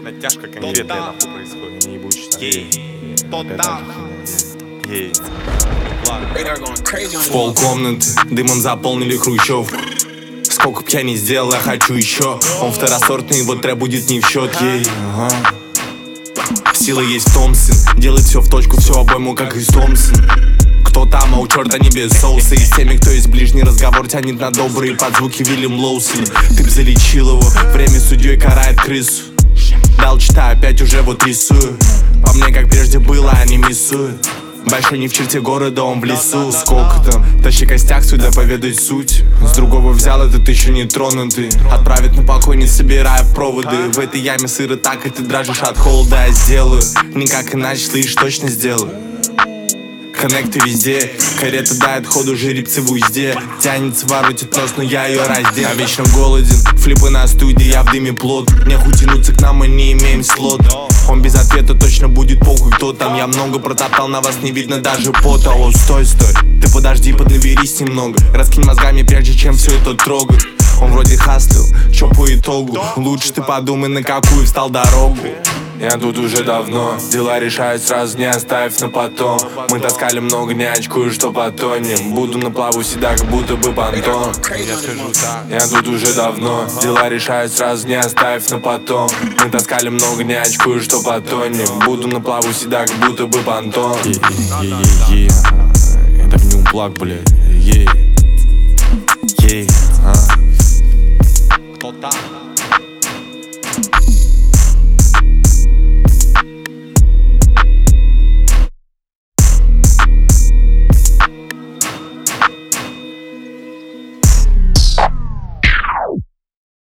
Натяжка конкретная нахуй происходит. Не ебучий. Полкомнаты дымом заполнили хрущевку. Сколько б я не сделал, я хочу еще. Он второсортный, вот трэп будет не в счет. Сила есть в том, сын. Делает все в точку, все обойму, как из Томпсон. Кто там, а у черта не без соуса. И с теми, кто есть ближний разговор, тянет на добрые под звуки Вильям Лоусон. Ты б залечил его, время судьей карает крысу. Дал читаю, опять уже вот рисую. По мне, как прежде было, а не миссуют. Большой не в черте города, он в лесу. Сколько там, тащи костяк сюда, поведай суть. С другого взял, этот еще не тронутый. Отправит на покой, не собирая проводы. В этой яме сыро так, и ты дрожишь от холода. Я сделаю, никак иначе, слышь, точно сделаю. Коннекты везде, карета дает ходу, жеребцы в узде. Тянется, воротит нос, но я ее раздел. Я вечно голоден, флипы на студии, я в дыме плод. Нехуй тянуться к нам, мы не имеем слот. Он без ответа, точно будет похуй, кто там. Я много протоптал, на вас не видно даже пота. О, стой, ты подожди, поднаберись немного. Раскинь мозгами, прежде чем все это трогать. Он вроде хаслил, чё по итогу? Лучше ты подумай, на какую встал дорогу. Я тут уже давно, дела решают сразу, не оставив на потом. Мы таскали много, не очкую, что потонем. Буду на плаву всегда, как будто бы понтон. Я тут уже давно, дела решают сразу, не оставив на потом. Мы таскали много, не очкую, что потонем. Буду на плаву всегда, как будто бы понтон. Это гнил плак, блядь.